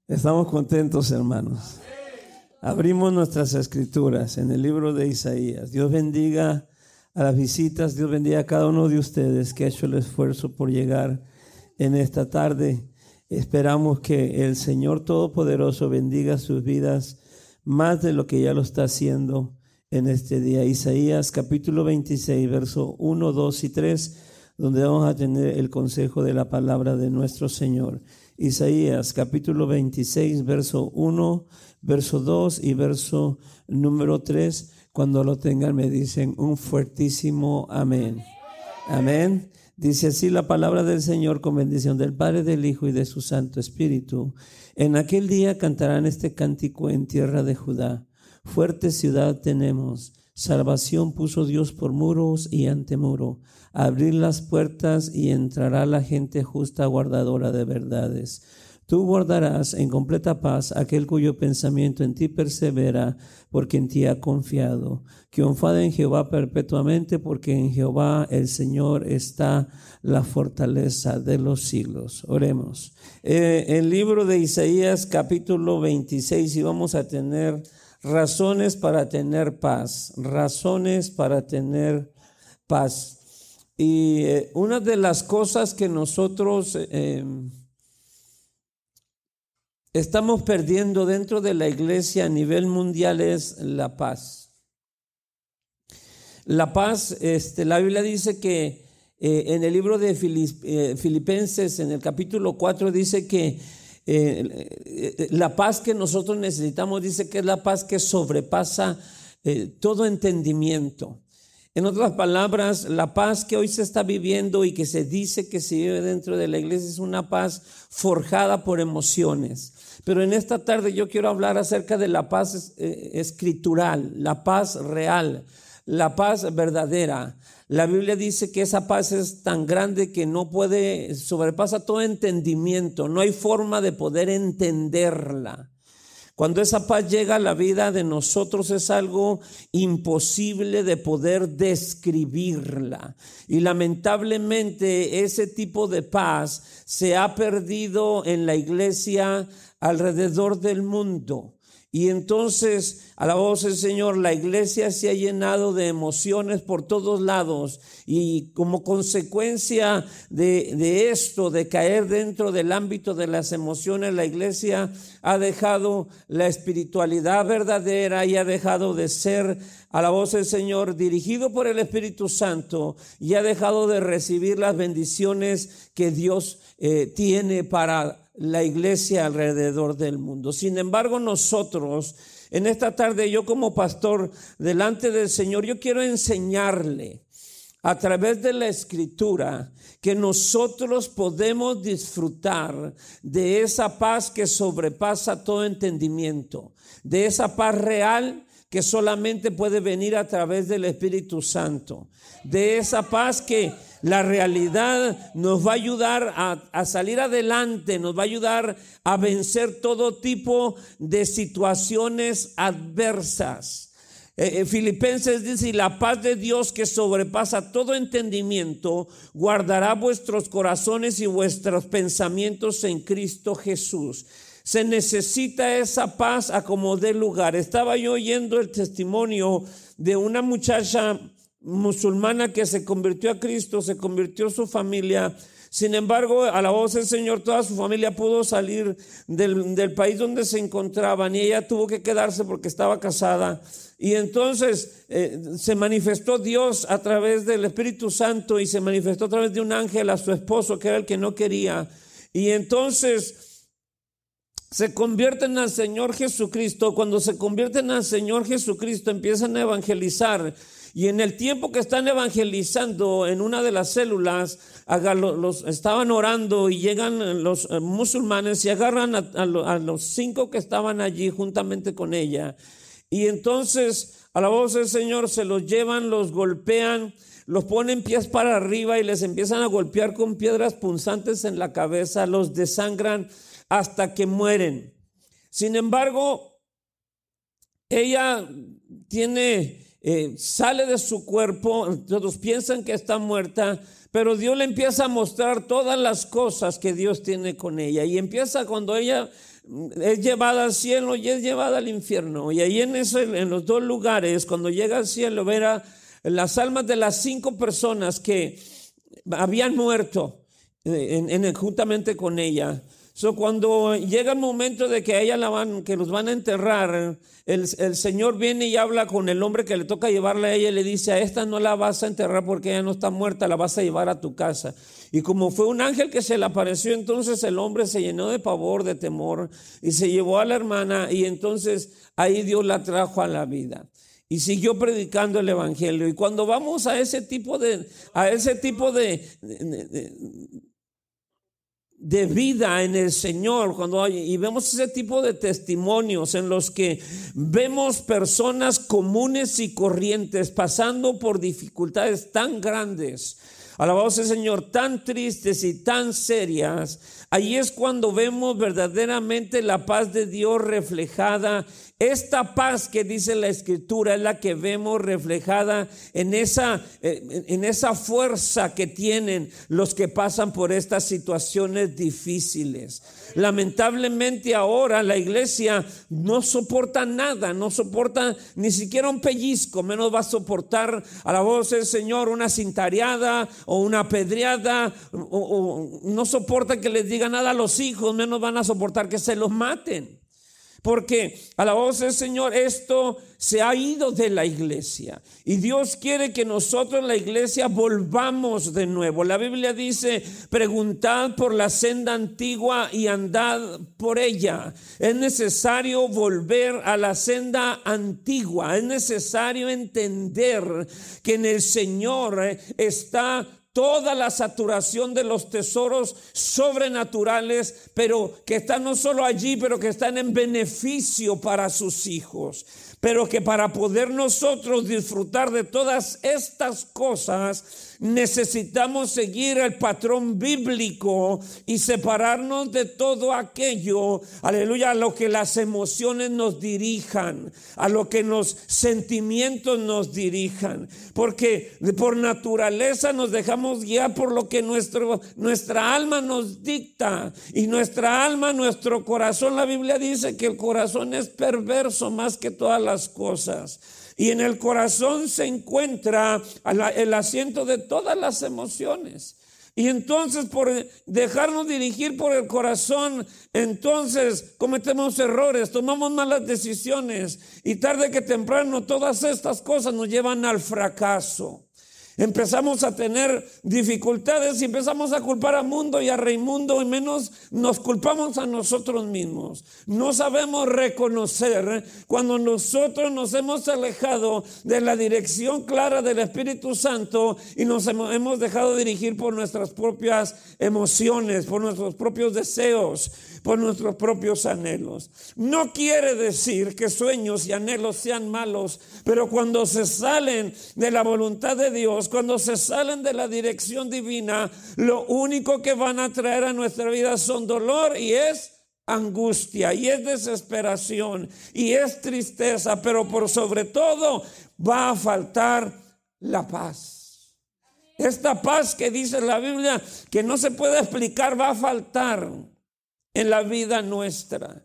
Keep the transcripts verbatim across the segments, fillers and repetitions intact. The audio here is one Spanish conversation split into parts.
Estamos contentos, hermanos. Abrimos nuestras escrituras en el libro de Isaías. Dios bendiga a las visitas, Dios bendiga a cada uno de ustedes que ha hecho el esfuerzo por llegar en esta tarde. Esperamos que el Señor Todopoderoso bendiga sus vidas más de lo que ya lo está haciendo en este día. Isaías capítulo veintiséis, verso uno, dos y tres, donde vamos a tener el consejo de la palabra de nuestro Señor. Isaías capítulo veintiséis, verso uno, verso dos y verso número tres. Cuando lo tengan me dicen un fuertísimo amén. Amén. Dice así la palabra del Señor, con bendición del Padre, del Hijo y de su Santo Espíritu. En aquel día cantarán este cántico en tierra de Judá. Fuerte ciudad tenemos, salvación puso Dios por muros y antemuro. Abrir las puertas y entrará la gente justa, guardadora de verdades. Tú guardarás en completa paz aquel cuyo pensamiento en ti persevera, porque en ti ha confiado. Que confía en Jehová perpetuamente, porque en Jehová el Señor está la fortaleza de los siglos. Oremos. Eh, el libro de Isaías capítulo veintiséis, y vamos a tener razones para tener paz, razones para tener paz. Y eh, una de las cosas que nosotros eh, estamos perdiendo dentro de la iglesia a nivel mundial es la paz. La paz, este, la Biblia dice que eh, en el libro de Filip, eh, Filipenses, en el capítulo cuatro, dice que eh, la paz que nosotros necesitamos, dice que es la paz que sobrepasa eh, todo entendimiento. En otras palabras, la paz que hoy se está viviendo y que se dice que se vive dentro de la iglesia es una paz forjada por emociones. Pero en esta tarde yo quiero hablar acerca de la paz eh, escritural, la paz real, la paz verdadera. La Biblia dice que esa paz es tan grande que no puede, sobrepasa todo entendimiento, no hay forma de poder entenderla. Cuando esa paz llega a la vida de nosotros es algo imposible de poder describirla. Y lamentablemente ese tipo de paz se ha perdido en la iglesia alrededor del mundo. Y entonces, a la voz del Señor, la iglesia se ha llenado de emociones por todos lados, y como consecuencia de, de esto, de caer dentro del ámbito de las emociones, la iglesia ha dejado la espiritualidad verdadera y ha dejado de ser, a la voz del Señor, dirigido por el Espíritu Santo, y ha dejado de recibir las bendiciones que Dios eh, tiene para la iglesia alrededor del mundo. Sin embargo, nosotros en esta tarde, yo como pastor delante del Señor, yo quiero enseñarle a través de la escritura que nosotros podemos disfrutar de esa paz que sobrepasa todo entendimiento, de esa paz real que solamente puede venir a través del Espíritu Santo, de esa paz que la realidad nos va a ayudar a, a salir adelante, nos va a ayudar a vencer todo tipo de situaciones adversas. Eh, Filipenses dice: y la paz de Dios que sobrepasa todo entendimiento guardará vuestros corazones y vuestros pensamientos en Cristo Jesús. Se necesita esa paz a como dé lugar. Estaba yo oyendo el testimonio de una muchacha musulmana que se convirtió a Cristo, se convirtió su familia. Sin embargo, a la voz del Señor, toda su familia pudo salir del, del país donde se encontraban, y ella tuvo que quedarse porque estaba casada. Y entonces eh, se manifestó Dios a través del Espíritu Santo, y se manifestó a través de un ángel a su esposo, que era el que no quería. Y entonces se convierten al Señor Jesucristo. Cuando se convierten al Señor Jesucristo, empiezan a evangelizar. Y en el tiempo que están evangelizando, en una de las células, los, los estaban orando, y llegan los musulmanes y agarran a, a, a los cinco que estaban allí juntamente con ella. Y entonces, a la voz del Señor, se los llevan, los golpean, los ponen pies para arriba y les empiezan a golpear con piedras punzantes en la cabeza, los desangran hasta que mueren. Sin embargo, ella tiene eh, sale de su cuerpo, todos piensan que está muerta, pero Dios le empieza a mostrar todas las cosas que Dios tiene con ella. Y empieza cuando ella es llevada al cielo y es llevada al infierno. Y ahí en, eso, en los dos lugares, cuando llega al cielo, verá las almas de las cinco personas que habían muerto en, en, juntamente con ella. So, cuando llega el momento de que a ella la van, que los van a enterrar, el, el Señor viene y habla con el hombre que le toca llevarla a ella y le dice: a esta no la vas a enterrar porque ella no está muerta, la vas a llevar a tu casa. Y como fue un ángel que se le apareció, entonces el hombre se llenó de pavor, de temor, y se llevó a la hermana, y entonces ahí Dios la trajo a la vida. Y siguió predicando el evangelio. Y cuando vamos a ese tipo de, a ese tipo de, de, de de vida en el Señor, cuando hay, y vemos ese tipo de testimonios en los que vemos personas comunes y corrientes pasando por dificultades tan grandes, alabado sea el Señor, tan tristes y tan serias, ahí es cuando vemos verdaderamente la paz de Dios reflejada. Esta paz que dice la Escritura es la que vemos reflejada en esa, en esa fuerza que tienen los que pasan por estas situaciones difíciles. Lamentablemente ahora la iglesia no soporta nada, no soporta ni siquiera un pellizco, menos va a soportar a la voz del Señor una cintareada o una apedreada, o, o no soporta que les diga nada a los hijos, menos van a soportar que se los maten. Porque a la voz del Señor esto se ha ido de la iglesia. Y Dios quiere que nosotros, la iglesia, volvamos de nuevo. La Biblia dice: preguntad por la senda antigua y andad por ella. Es necesario volver a la senda antigua. Es necesario entender que en el Señor está toda la saturación de los tesoros sobrenaturales, pero que están no solo allí, pero que están en beneficio para sus hijos. Pero que para poder nosotros disfrutar de todas estas cosas, necesitamos seguir el patrón bíblico y separarnos de todo aquello, aleluya, a lo que las emociones nos dirijan, a lo que los sentimientos nos dirijan. Porque por naturaleza nos dejamos guiar por lo que nuestro, nuestra alma nos dicta. Y nuestra alma, nuestro corazón, la Biblia dice que el corazón es perverso más que todas las cosas, y en el corazón se encuentra el asiento de todas las emociones. Y entonces, por dejarnos dirigir por el corazón, entonces cometemos errores, tomamos malas decisiones, y tarde que temprano todas estas cosas nos llevan al fracaso. Empezamos a tener dificultades y empezamos a culpar al mundo y a Raimundo, y menos nos culpamos a nosotros mismos. No sabemos reconocer cuando nosotros nos hemos alejado de la dirección clara del Espíritu Santo y nos hemos dejado dirigir por nuestras propias emociones, por nuestros propios deseos, por nuestros propios anhelos. No quiere decir que sueños y anhelos sean malos, pero cuando se salen de la voluntad de Dios, cuando se salen de la dirección divina, lo único que van a traer a nuestra vida son dolor y es angustia y es desesperación y es tristeza, pero por sobre todo va a faltar la paz. Esta paz que dice la Biblia que no se puede explicar va a faltar en la vida nuestra.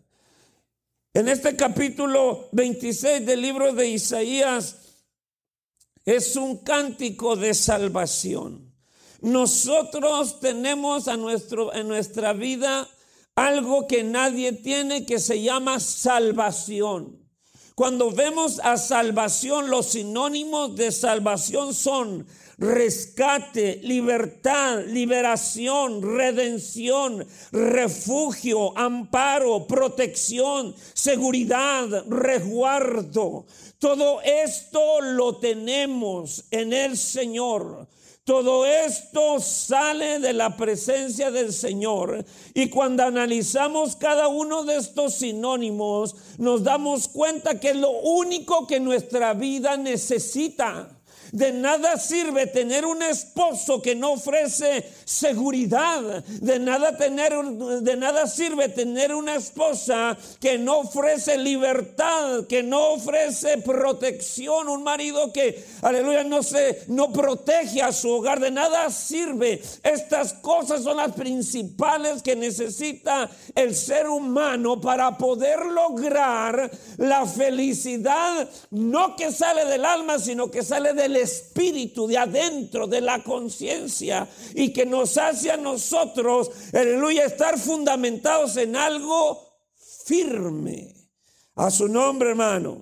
En este capítulo veintiséis del libro de Isaías es un cántico de salvación. Nosotros tenemos a nuestro, en nuestra vida algo que nadie tiene, que se llama salvación. Cuando vemos a salvación, los sinónimos de salvación son rescate, libertad, liberación, redención, refugio, amparo, protección, seguridad, resguardo. Todo esto lo tenemos en el Señor. Todo esto sale de la presencia del Señor, y cuando analizamos cada uno de estos sinónimos, nos damos cuenta que es lo único que nuestra vida necesita. De nada sirve tener un esposo que no ofrece seguridad. De nada, tener, de nada sirve tener una esposa que no ofrece libertad, que no ofrece protección. Un marido que, aleluya, no se, no protege a su hogar. De nada sirve. Estas cosas son las principales que necesita el ser humano para poder lograr la felicidad, no que sale del alma, sino que sale del espíritu, de adentro, de la conciencia, y que nos hace a nosotros, aleluya, estar fundamentados en algo firme. A su nombre, hermano.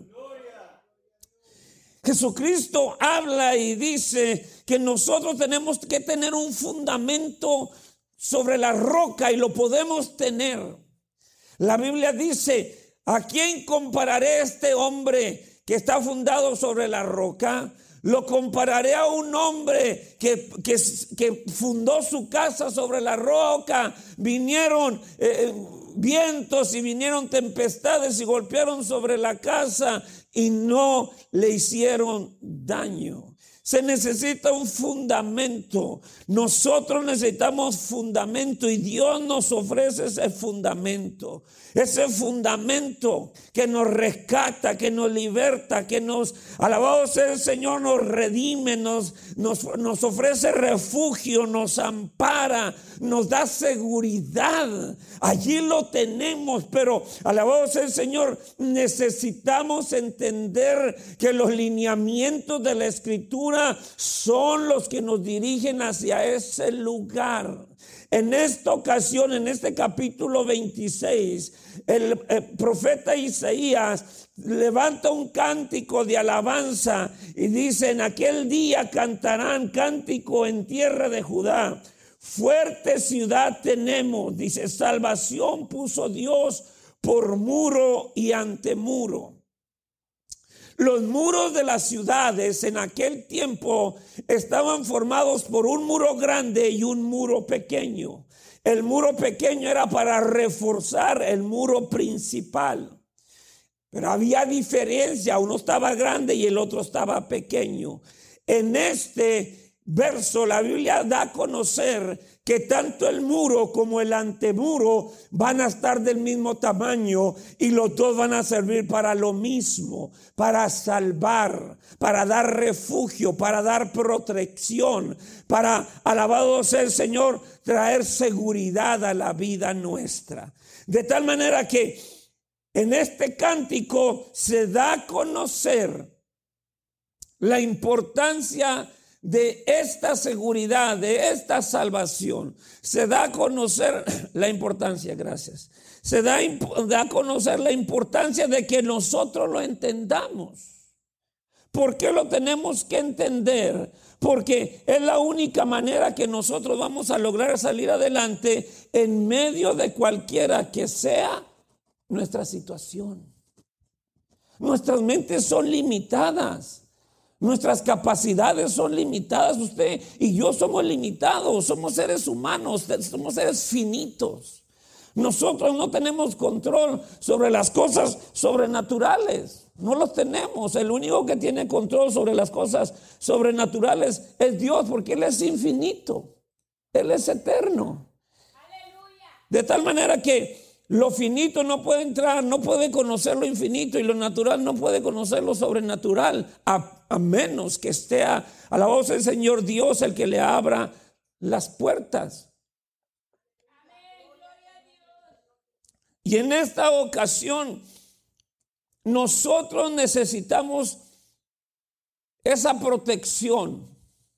Jesucristo habla y dice que nosotros tenemos que tener un fundamento sobre la roca, y lo podemos tener. La Biblia dice: ¿a quién compararé este hombre que está fundado sobre la roca? Lo compararé a un hombre que, que, que fundó su casa sobre la roca. Vinieron eh, vientos y vinieron tempestades y golpearon sobre la casa y no le hicieron daño. Se necesita un fundamento. Nosotros necesitamos fundamento, y Dios nos ofrece ese fundamento. Ese fundamento que nos rescata, que nos liberta, que nos, alabado sea el Señor, nos redime, nos, nos, nos ofrece refugio, nos ampara, nos da seguridad. Allí lo tenemos, pero alabado sea el Señor, necesitamos entender que los lineamientos de la Escritura son los que nos dirigen hacia ese lugar. En esta ocasión, en este capítulo veintiséis, el, el profeta Isaías levanta un cántico de alabanza y dice: en aquel día cantarán cántico en tierra de Judá. Fuerte ciudad tenemos, dice, salvación puso Dios por muro y antemuro. Los muros de las ciudades en aquel tiempo estaban formados por un muro grande y un muro pequeño. El muro pequeño era para reforzar el muro principal. Pero había diferencia, uno estaba grande y el otro estaba pequeño. En este verso la Biblia da a conocer que tanto el muro como el antemuro van a estar del mismo tamaño, y los dos van a servir para lo mismo, para salvar, para dar refugio, para dar protección, para, alabado sea el Señor, traer seguridad a la vida nuestra. De tal manera que en este cántico se da a conocer la importancia de esta seguridad, de esta salvación. Se da a conocer la importancia, gracias. Se da, da a conocer la importancia de que nosotros lo entendamos. ¿Por qué lo tenemos que entender? Porque es la única manera que nosotros vamos a lograr salir adelante en medio de cualquiera que sea nuestra situación. Nuestras mentes son limitadas. Nuestras capacidades son limitadas. Usted y yo somos limitados, somos seres humanos, somos seres finitos. Nosotros no tenemos control sobre las cosas sobrenaturales, no los tenemos. El único que tiene control sobre las cosas sobrenaturales es Dios, porque Él es infinito, Él es eterno. Aleluya. De tal manera que lo finito no puede entrar, no puede conocer lo infinito, y lo natural no puede conocer lo sobrenatural, a, a menos que esté a, a la voz del Señor Dios el que le abra las puertas. Amén, gloria a Dios. Y en esta ocasión nosotros necesitamos esa protección.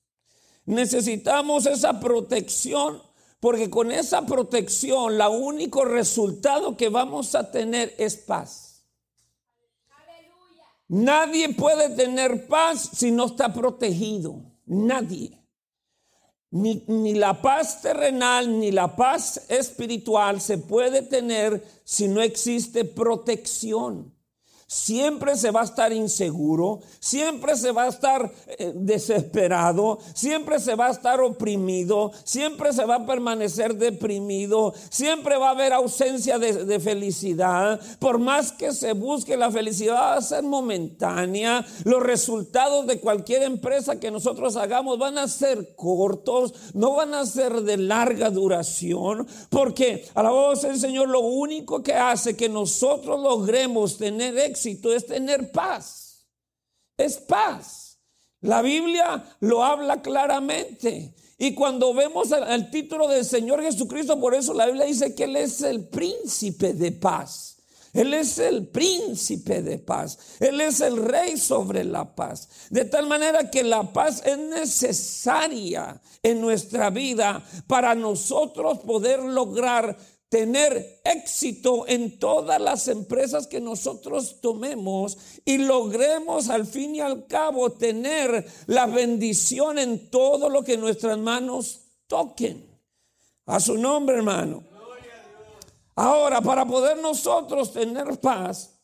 Necesitamos esa protección. Porque con esa protección, el único resultado que vamos a tener es paz. Aleluya. Nadie puede tener paz si no está protegido. Nadie. Ni, ni la paz terrenal ni la paz espiritual se puede tener si no existe protección. siempre se va a estar inseguro, siempre se va a estar eh, desesperado, siempre se va a estar oprimido, siempre se va a permanecer deprimido, siempre va a haber ausencia de, de felicidad. Por más que se busque, la felicidad va a ser momentánea. Los resultados de cualquier empresa que nosotros hagamos van a ser cortos, no van a ser de larga duración, porque a la voz del Señor lo único que hace que nosotros logremos tener éxito es tener paz. Es paz. La Biblia lo habla claramente. Y cuando vemos el, el título del Señor Jesucristo, por eso la Biblia dice que Él es el príncipe de paz. Él es el príncipe de paz. Él es el rey sobre la paz. De tal manera que la paz es necesaria en nuestra vida para nosotros poder lograr tener éxito en todas las empresas que nosotros tomemos y logremos al fin y al cabo tener la bendición en todo lo que nuestras manos toquen. A su nombre, hermano. Ahora, para poder nosotros tener paz,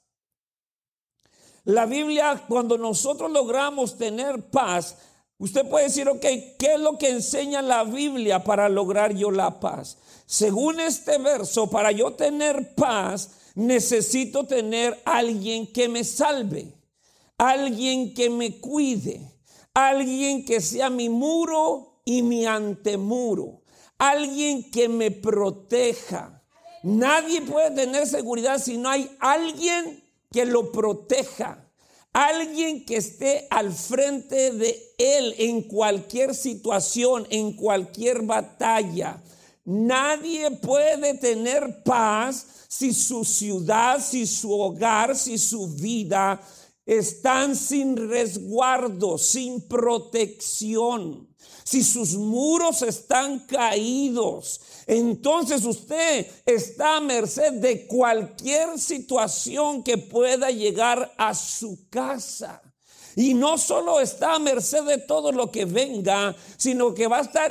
la Biblia, cuando nosotros logramos tener paz, usted puede decir, ok, ¿qué es lo que enseña la Biblia para lograr yo la paz? Según este verso, para yo tener paz, necesito tener alguien que me salve, alguien que me cuide, alguien que sea mi muro y mi antemuro, alguien que me proteja. Nadie puede tener seguridad si no hay alguien que lo proteja, alguien que esté al frente de él en cualquier situación, en cualquier batalla. Nadie puede tener paz si su ciudad, si su hogar, si su vida están sin resguardo, sin protección. Si sus muros están caídos, entonces usted está a merced de cualquier situación que pueda llegar a su casa. Y no solo está a merced de todo lo que venga, sino que va a estar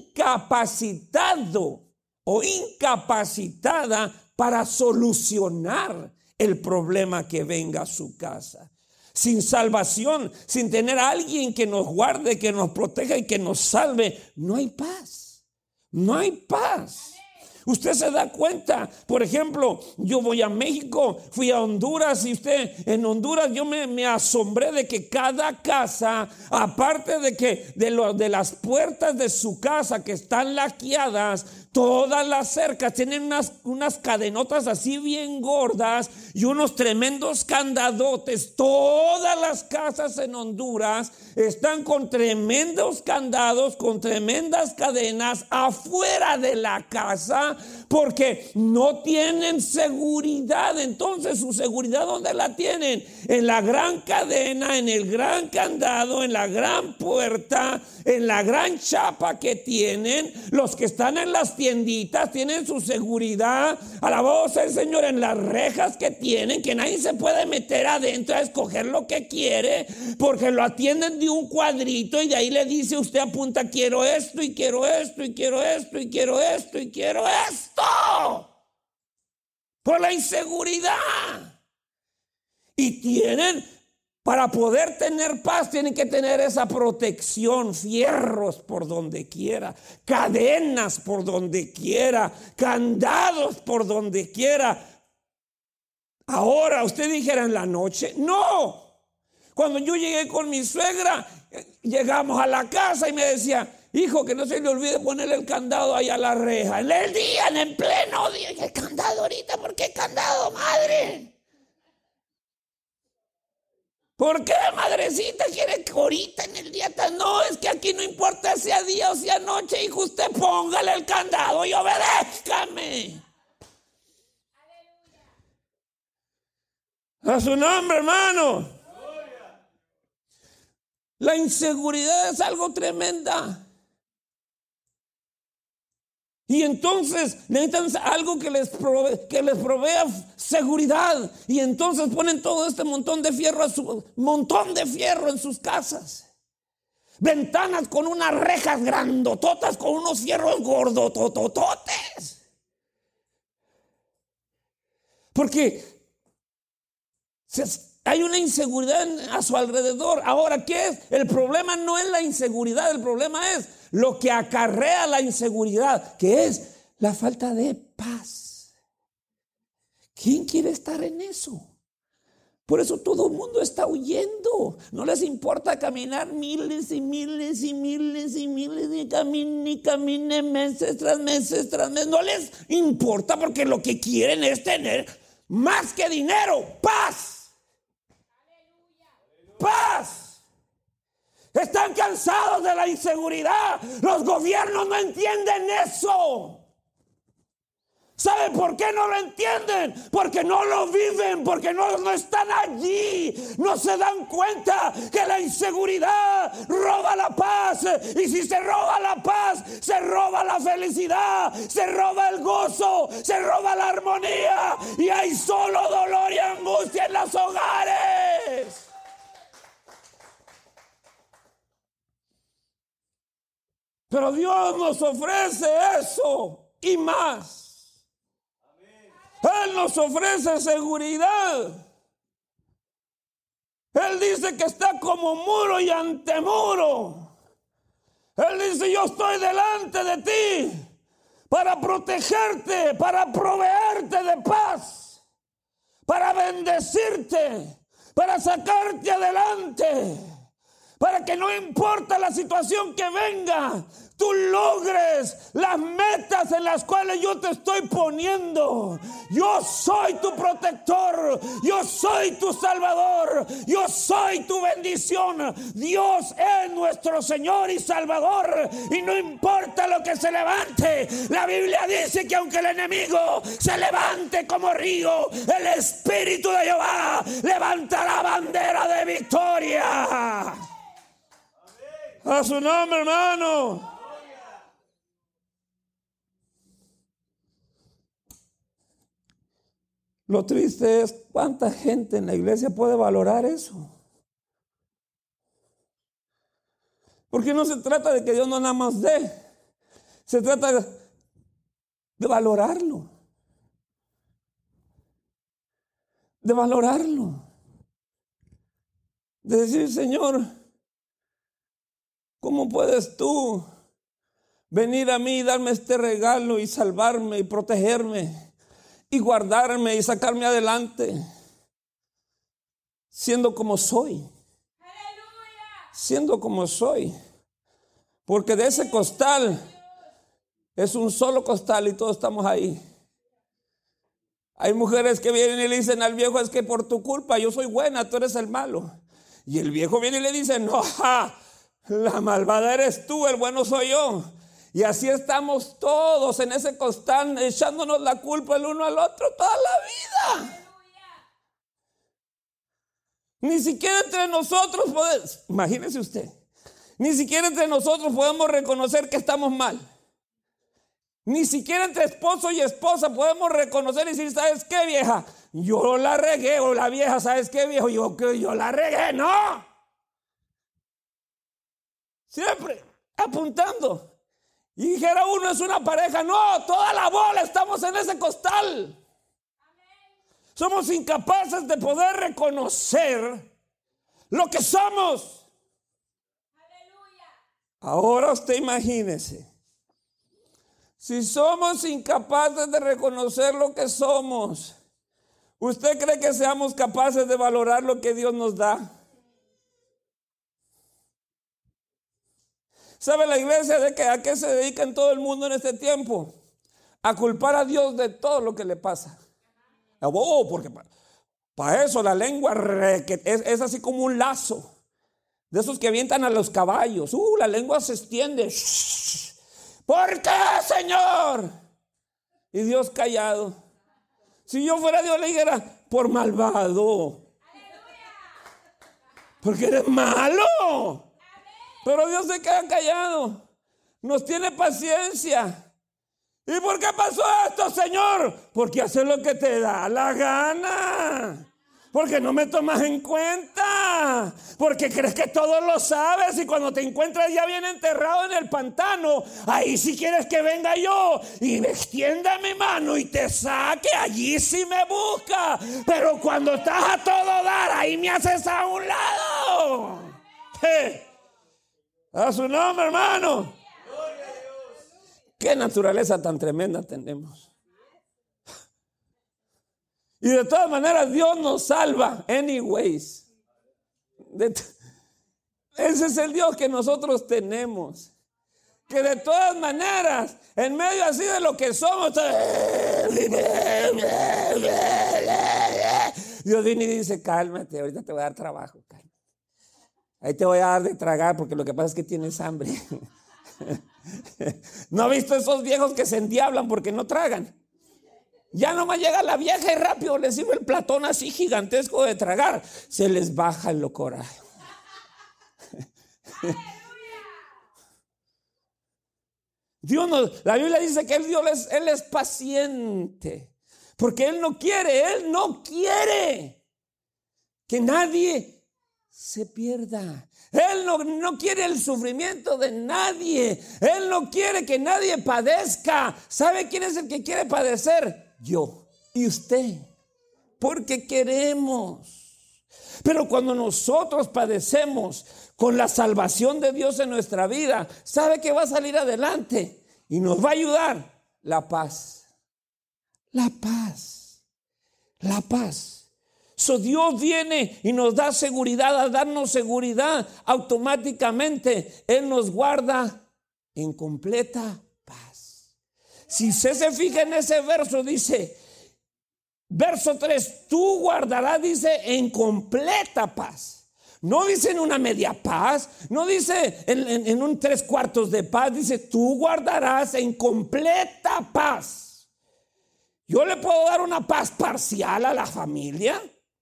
incapacitado o incapacitada para solucionar el problema que venga a su casa. Sin salvación, sin tener a alguien que nos guarde, que nos proteja y que nos salve, no hay paz. No hay paz. Usted se da cuenta, por ejemplo, yo voy a México, fui a Honduras y usted en Honduras yo me, me asombré de que cada casa, aparte de que de, lo, de las puertas de su casa que están laqueadas, todas las cercas tienen unas, unas cadenotas así bien gordas y unos tremendos candadotes. Todas las casas en Honduras están con tremendos candados, con tremendas cadenas afuera de la casa, porque no tienen seguridad. Entonces, su seguridad, ¿dónde la tienen? En la gran cadena, en el gran candado, en la gran puerta, en la gran chapa que tienen. Los que están en las tienditas tienen su seguridad, a la voz del Señor, en las rejas que tienen, que nadie se puede meter adentro a escoger lo que quiere, porque lo atienden de un cuadrito y de ahí le dice, usted apunta, quiero esto y quiero esto y quiero esto y quiero esto y quiero esto, por la inseguridad. Y tienen, para poder tener paz, tienen que tener esa protección, fierros por donde quiera, cadenas por donde quiera, candados por donde quiera. Ahora, usted dijera en la noche, no. Cuando yo llegué con mi suegra, llegamos a la casa y me decía, hijo, que no se le olvide ponerle el candado ahí a la reja. En el día, en el pleno día. ¿El candado ahorita? ¿Por qué candado, madre? ¿Por qué, madrecita, quiere que ahorita en el día? No, es que aquí no importa si sea día o sea noche, hijo, usted póngale el candado y obedézcame. A su nombre, hermano. La inseguridad es algo tremenda. Y entonces necesitan algo que les, prove, que les provea seguridad. Y entonces ponen todo este montón de fierro, a su, montón de fierro en sus casas. Ventanas con unas rejas grandototas, con unos fierros gordotototes. Porque Hay una inseguridad a su alrededor. Ahora, ¿qué es? El problema no es la inseguridad, el problema es lo que acarrea la inseguridad, que es la falta de paz. ¿Quién quiere estar en eso? Por eso todo el mundo está huyendo. No les importa caminar miles y miles y miles y miles y caminen y caminen meses tras meses tras meses. No les importa porque lo que quieren es tener más que dinero, paz. Paz. Están cansados de la inseguridad. Los gobiernos no entienden eso. ¿Saben por qué no lo entienden? Porque no lo viven, porque no, no están allí. No se dan cuenta que la inseguridad roba la paz. Y si se roba la paz, se roba la felicidad, se roba el gozo, se roba la armonía. Y hay solo dolor y angustia en los hogares. Pero Dios nos ofrece eso y más. Él nos ofrece seguridad. Él dice que está como muro y antemuro. Él dice: yo estoy delante de ti para protegerte, para proveerte de paz, para bendecirte, para sacarte adelante, para que no importa la situación que venga, tú logres las metas en las cuales yo te estoy poniendo. Yo soy tu protector, yo soy tu salvador, yo soy tu bendición. Dios es nuestro Señor y Salvador, y no importa lo que se levante. La Biblia dice que aunque el enemigo se levante como río, el Espíritu de Jehová levantará bandera de victoria. A su nombre, hermano. Lo triste es cuánta gente en la iglesia puede valorar eso. Porque no se trata de que Dios no nada más dé. Se trata de valorarlo. De valorarlo. De decir: Señor, ¿cómo puedes tú venir a mí y darme este regalo y salvarme y protegerme y guardarme y sacarme adelante, siendo como soy? ¡Aleluya! Siendo como soy. Porque de ese costal es un solo costal y todos estamos ahí. Hay mujeres que vienen y le dicen al viejo: es que por tu culpa yo soy buena, tú eres el malo. Y el viejo viene y le dice: no, ja, la malvada eres tú, el bueno soy yo. Y así estamos todos en ese costal, echándonos la culpa el uno al otro toda la vida. Ni siquiera entre nosotros podemos, imagínese usted, ni siquiera entre nosotros podemos reconocer que estamos mal. Ni siquiera entre esposo y esposa podemos reconocer y decir: ¿sabes qué, vieja? Yo la regué. O la vieja: ¿sabes qué, viejo? Yo creo yo la regué. No. Siempre apuntando. Y dijera uno: es una pareja. No, toda la bola estamos en ese costal. Amén. Somos incapaces de poder reconocer lo que somos. Aleluya. Ahora usted imagínese, si somos incapaces de reconocer lo que somos, ¿usted cree que seamos capaces de valorar lo que Dios nos da? ¿Sabe la iglesia de que a qué se dedica en todo el mundo en este tiempo? A culpar a Dios de todo lo que le pasa. Oh, porque para pa eso la lengua es, es así como un lazo de esos que avientan a los caballos. Uh, la lengua se extiende. ¿Por qué, Señor? Y Dios callado. Si yo fuera Dios, le dijera: por malvado. Porque eres malo. Pero Dios se queda callado. Nos tiene paciencia. ¿Y por qué pasó esto, Señor? Porque haces lo que te da la gana. Porque no me tomas en cuenta. enoja porque crees que todo lo sabes, y cuando te encuentras ya bien enterrado en el pantano, ahí sí quieres que venga yo y me extienda mi mano y te saque. Allí sí me busca, pero cuando estás a todo dar, ahí me haces a un lado. Hey, a su nombre, hermano. Qué naturaleza tan tremenda tenemos. Y de todas maneras Dios nos salva anyways. De t- Ese es el Dios que nosotros tenemos, que de todas maneras, en medio así de lo que somos, Dios viene y dice: cálmate, ahorita te voy a dar trabajo, cálmate. Ahí te voy a dar de tragar, porque lo que pasa es que tienes hambre. ¿No ha visto esos viejos que se endiablan porque no tragan? Ya nomás llega la vieja y rápido les sirve el platón así gigantesco de tragar. Se les baja el coraje. Dios no, la Biblia dice que Dios es, Él es paciente, porque Él no quiere, Él no quiere que nadie se pierda. Él no, no quiere el sufrimiento de nadie. Él no quiere que nadie padezca. ¿Sabe quién es el que quiere padecer? Yo y usted, porque queremos. Pero cuando nosotros padecemos con la salvación de Dios en nuestra vida, ¿sabe que va a salir adelante? Y nos va a ayudar la paz. La paz. La paz. So Dios viene y nos da seguridad. Al darnos seguridad, automáticamente Él nos guarda en completa paz. Si usted se fija en ese verso, dice, verso tres, tú guardarás, dice, en completa paz. No dice en una media paz, no dice en, en, en un tres cuartos de paz, dice tú guardarás en completa paz. Yo le puedo dar una paz parcial a la familia,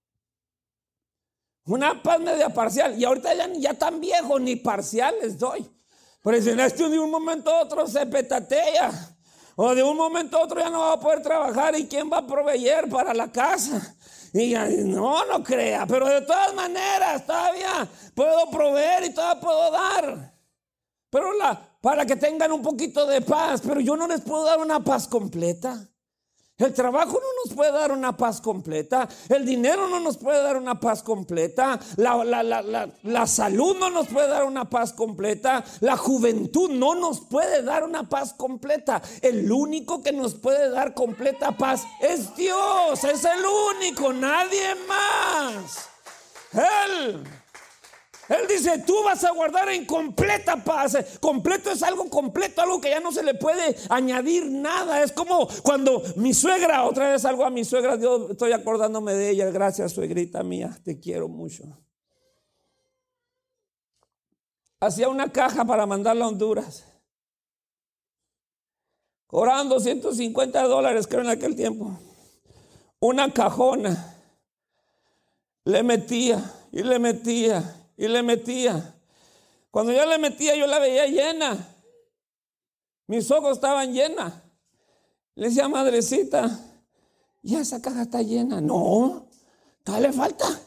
una paz media parcial, y ahorita ya, ya tan viejo ni parcial les doy. Pero si en este de un momento a otro se petatea, o de un momento a otro ya no va a poder trabajar, ¿y quién va a proveer para la casa? Y no, no crea, pero de todas maneras todavía puedo proveer y todavía puedo dar. Pero la, para que tengan un poquito de paz, pero yo no les puedo dar una paz completa. El trabajo no nos puede dar una paz completa. El dinero no nos puede dar una paz completa. La, la, la, la, la salud no nos puede dar una paz completa. La juventud no nos puede dar una paz completa. El único que nos puede dar completa paz es Dios. Es el único, nadie más. Él. Él dice, tú vas a guardar en completa paz. Completo es algo completo, algo que ya no se le puede añadir nada. Es como cuando mi suegra, otra vez algo a mi suegra, yo estoy acordándome de ella. Gracias, suegrita mía, te quiero mucho. Hacía una caja para mandarla a Honduras. Cobraban doscientos cincuenta dólares, creo, en aquel tiempo. Una cajona. Le metía y le metía. Y le metía. Cuando yo le metía, yo la veía llena. Mis ojos estaban llenas. Le decía, madrecita, ya esa caja está llena. No, todavía le falta.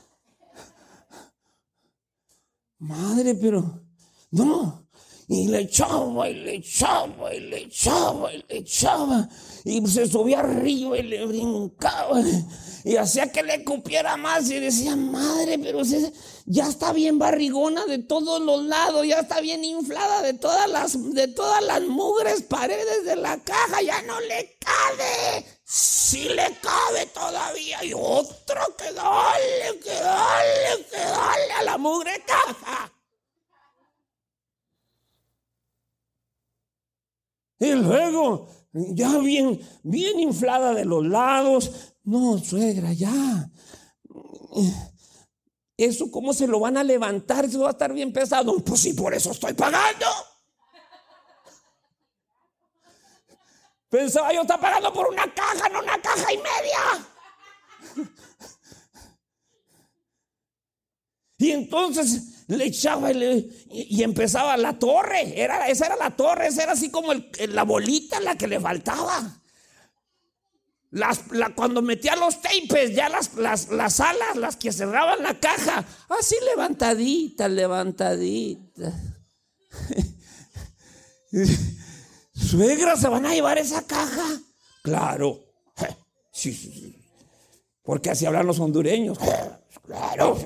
Madre, pero no. Y le echaba, y le echaba, y le echaba, y le echaba. Y se subía arriba y le brincaba. Y hacía que le cupiera más. Y decía, madre, pero se, ya está bien barrigona de todos los lados. Ya está bien inflada de todas las, de todas las mugres paredes de la caja. Ya no le cabe. Sí le cabe todavía. Y otro que dale, que dale, que dale a la mugre caja. Y luego, ya bien, bien inflada de los lados. No, suegra, ya. ¿Eso cómo se lo van a levantar? Eso va a estar bien pesado. Pues sí, por eso estoy pagando. Pensaba yo, está pagando por una caja, no una caja y media. Y entonces le echaba y, le, y, y empezaba la torre. Era, esa era la torre, esa era así como el, la bolita la que le faltaba. Las, la, cuando metía los tapes, ya las, las, las alas, las que cerraban la caja, así levantadita, levantadita. Suegra, ¿se van a llevar esa caja? Claro. Sí, sí, sí. Porque así hablan los hondureños. Claro.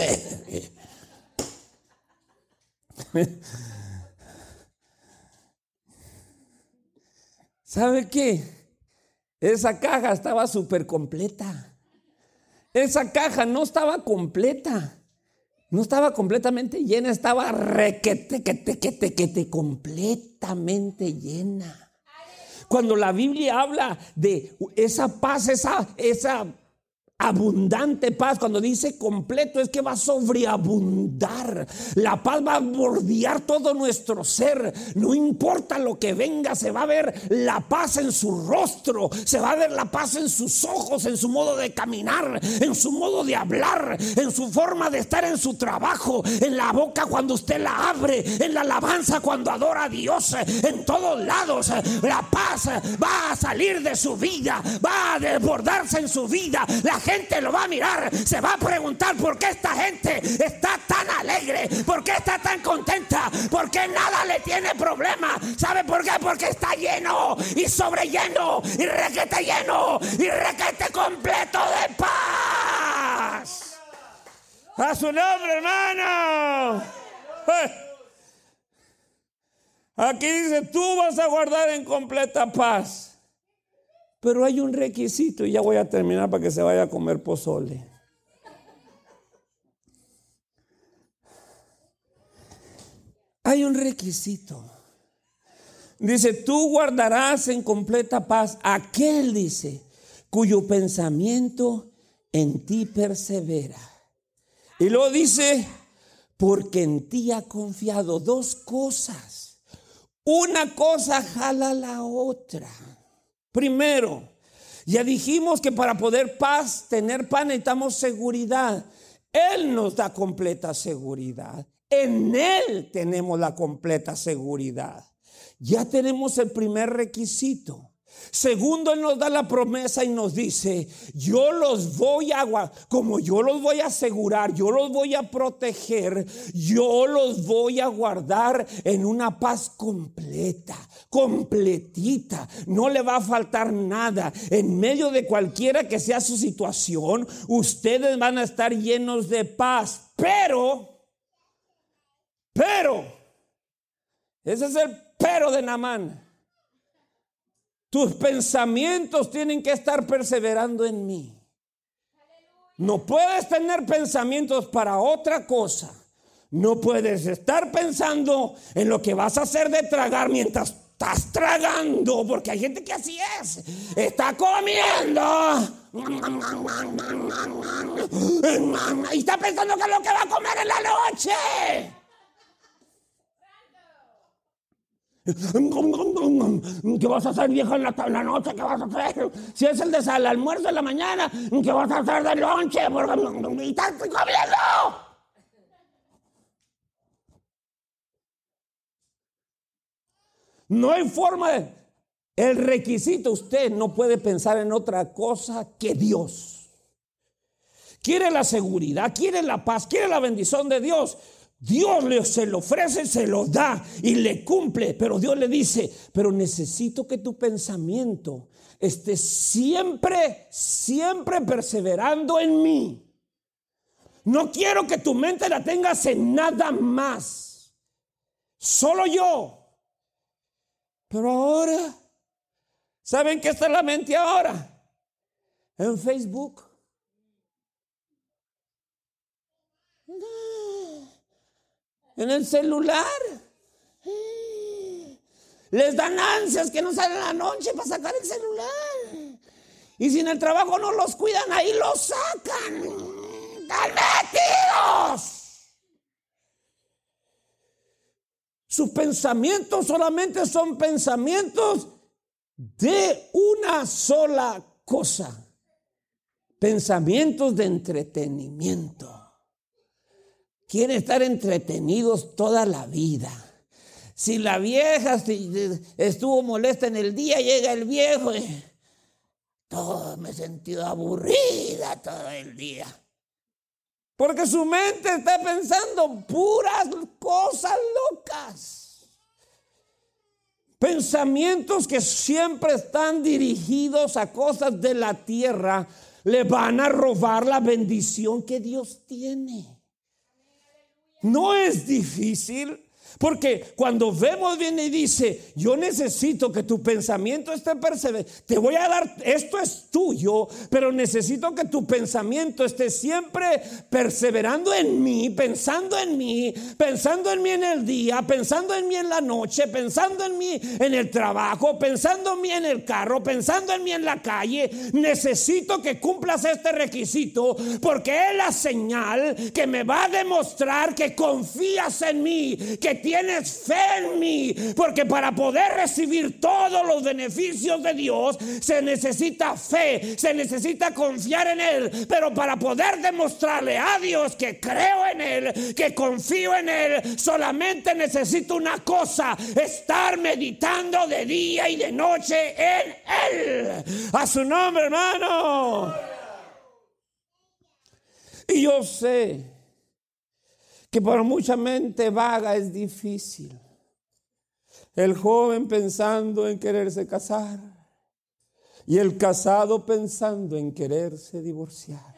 ¿Sabe qué? Esa caja estaba súper completa. Esa caja no estaba completa. No estaba completamente llena, estaba requete, que te, que te, que te, completamente llena. Cuando la Biblia habla de esa paz, esa, esa abundante paz, cuando dice completo, es que va a sobreabundar. La paz va a bordear todo nuestro ser. No importa lo que venga, se va a ver la paz en su rostro, se va a ver la paz en sus ojos, en su modo de caminar, en su modo de hablar, en su forma de estar en su trabajo, en la boca cuando usted la abre, en la alabanza cuando adora a Dios, en todos lados. La paz va a salir de su vida, va a desbordarse en su vida. La gente gente lo va a mirar, se va a preguntar por qué esta gente está tan alegre, por qué está tan contenta, por qué nada le tiene problema. ¿Sabe por qué? Porque está lleno y sobrelleno y requete lleno y requete completo de paz. A su nombre, hermano. Aquí dice, tú vas a guardar en completa paz. Pero hay un requisito, y ya voy a terminar para que se vaya a comer pozole. Hay un requisito. Dice, tú guardarás en completa paz aquel, dice, cuyo pensamiento en ti persevera. Y luego dice, porque en ti ha confiado. Dos cosas. Una cosa jala la otra. Primero, ya dijimos que para poder paz, tener paz, necesitamos seguridad. Él nos da completa seguridad. En Él tenemos la completa seguridad. Ya tenemos el primer requisito. Segundo, Él nos da la promesa y nos dice, yo los voy a, como yo los voy a asegurar, yo los voy a proteger, yo los voy a guardar en una paz completa, completita. No le va a faltar nada. En medio de cualquiera que sea su situación, ustedes van a estar llenos de paz. Pero, pero, ese es el pero de Naamán. Tus pensamientos tienen que estar perseverando en mí. No puedes tener pensamientos para otra cosa. No puedes estar pensando en lo que vas a hacer de tragar mientras estás tragando, porque hay gente que así es. Está comiendo y está pensando que es lo que va a comer en la noche. ¿Qué vas a hacer, vieja, en la, en la noche? ¿Qué vas a hacer? Si es el, de, el almuerzo de la mañana, ¿qué vas a hacer de lonche? Porque estás comiendo. No hay forma de... El requisito, usted no puede pensar en otra cosa que Dios. Quiere la seguridad, quiere la paz, quiere la bendición de Dios. Dios le, se lo ofrece, se lo da y le cumple. Pero Dios le dice, pero necesito que tu pensamiento esté siempre, siempre perseverando en mí. No quiero que tu mente la tengas en nada más. Solo yo. Pero ahora, ¿saben qué está en la mente ahora? En Facebook. En el celular. Les dan ansias que no salen a la noche para sacar el celular. Y si en el trabajo no los cuidan, ahí los sacan. ¡Están metidos! Sus pensamientos solamente son pensamientos de una sola cosa. Pensamientos de entretenimiento. Quieren estar entretenidos toda la vida. Si la vieja estuvo molesta en el día, llega el viejo. todo me he sentido aburrida todo el día. Porque su mente está pensando puras cosas locas. Pensamientos que siempre están dirigidos a cosas de la tierra le van a robar la bendición que Dios tiene. No es difícil. Porque cuando vemos viene y dice, yo necesito que tu pensamiento esté perseverante. Te voy a dar, esto es tuyo, pero necesito que tu pensamiento esté siempre perseverando en mí, pensando en mí, pensando en mí en el día, pensando en mí en la noche, pensando en mí en el trabajo, pensando en mí en el carro, pensando en mí en la calle. Necesito que cumplas este requisito, porque es la señal que me va a demostrar que confías en mí, que tienes fe en mí, porque para poder recibir todos los beneficios de Dios se necesita fe, se necesita confiar en Él. Pero para poder demostrarle a Dios que creo en Él, que confío en Él, solamente necesito una cosa: estar meditando de día y de noche en Él. A su nombre, hermano. Y yo sé que para mucha mente vaga es difícil. El joven pensando en quererse casar y el casado pensando en quererse divorciar.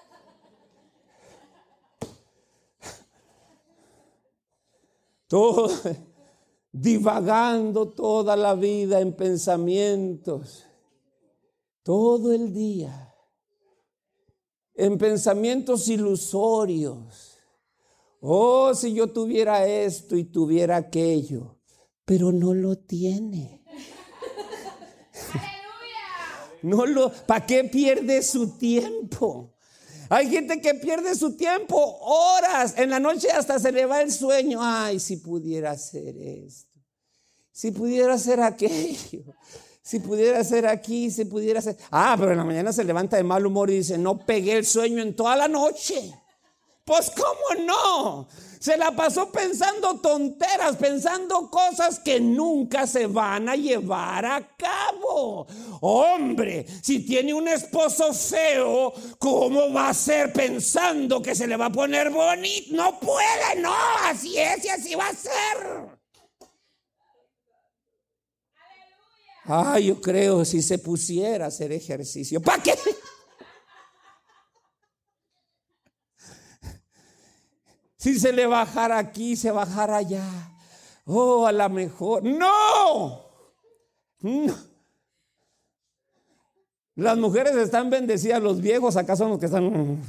Todo divagando toda la vida en pensamientos, todo el día, en pensamientos ilusorios. Oh, si yo tuviera esto y tuviera aquello, pero no lo tiene. No lo, ¿para qué pierde su tiempo? Hay gente que pierde su tiempo horas, en la noche hasta se le va el sueño. Ay, si pudiera hacer esto, si pudiera hacer aquello, si pudiera hacer aquí, si pudiera hacer. Ah, pero en la mañana se levanta de mal humor y dice, no pegué el sueño en toda la noche. Pues cómo no, se la pasó pensando tonteras, pensando cosas que nunca se van a llevar a cabo. Hombre, si tiene un esposo feo, ¿cómo va a ser pensando que se le va a poner bonito? No puede, no, así es y así va a ser. Ah, yo creo si se pusiera a hacer ejercicio, ¿para qué? Si se le bajara aquí, se bajara allá. Oh, a lo mejor. ¡No! No. Las mujeres están bendecidas, los viejos acá son los que están.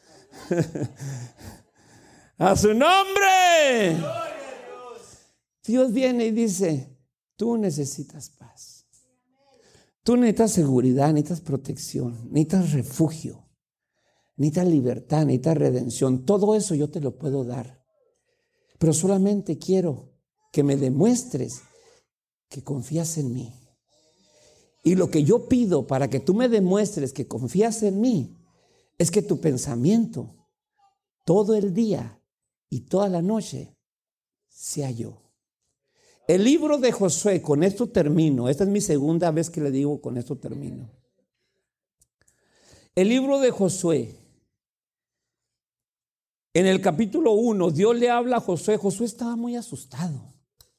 ¡A su nombre! Dios viene y dice, tú necesitas paz. Tú necesitas seguridad, necesitas protección, necesitas refugio. Necesitas libertad, necesitas redención. Todo eso yo te lo puedo dar. Pero solamente quiero que me demuestres que confías en mí. Y lo que yo pido para que tú me demuestres que confías en mí es que tu pensamiento todo el día y toda la noche sea yo. El libro de Josué, con esto termino. Esta es mi segunda vez que le digo con esto termino. El libro de Josué. En el capítulo uno, Dios le habla a Josué. Josué estaba muy asustado,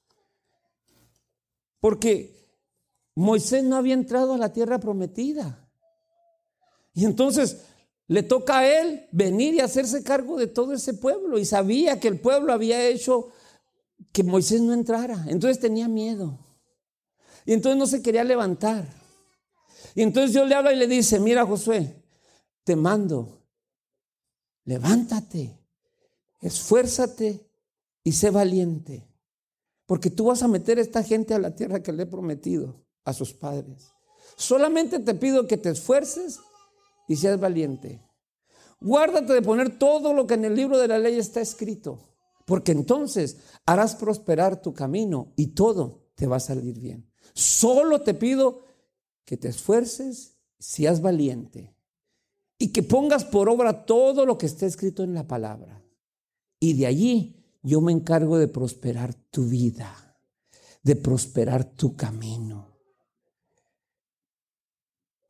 porque Moisés no había entrado a la tierra prometida. Y entonces le toca a él venir y hacerse cargo de todo ese pueblo. Y sabía que el pueblo había hecho que Moisés no entrara. Entonces tenía miedo. Y entonces no se quería levantar. Y entonces Dios le habla y le dice, mira Josué, te mando, levántate, esfuérzate y sé valiente, porque tú vas a meter a esta gente a la tierra que le he prometido a sus padres. Solamente te pido que te esfuerces y seas valiente. Guárdate de poner todo lo que en el libro de la ley está escrito, porque entonces harás prosperar tu camino y todo te va a salir bien. Solo te pido que te esfuerces, seas valiente y que pongas por obra todo lo que está escrito en la palabra. Y de allí yo me encargo de prosperar tu vida, de prosperar tu camino.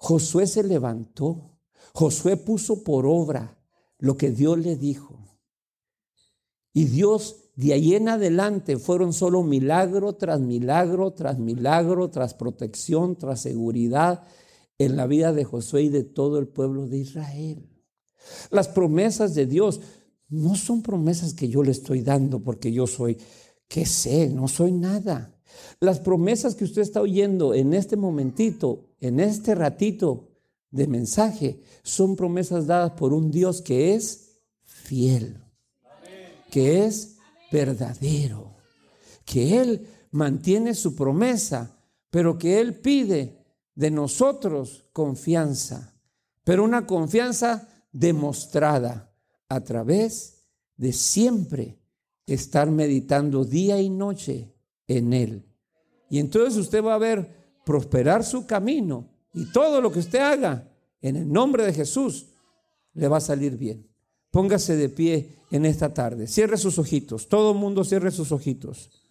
Josué se levantó. Josué puso por obra lo que Dios le dijo. Y Dios, de ahí en adelante, fueron solo milagro tras milagro, tras milagro, tras protección, tras seguridad en la vida de Josué y de todo el pueblo de Israel. Las promesas de Dios no son promesas que yo le estoy dando porque yo soy, ¿qué sé? No soy nada. Las promesas que usted está oyendo en este momentito, en este ratito de mensaje, son promesas dadas por un Dios que es fiel, que es verdadero, que Él mantiene su promesa, pero que Él pide de nosotros confianza, pero una confianza demostrada a través de siempre estar meditando día y noche en Él. Y entonces usted va a ver prosperar su camino y todo lo que usted haga en el nombre de Jesús le va a salir bien. Póngase de pie en esta tarde. Cierre sus ojitos. Todo el mundo cierre sus ojitos.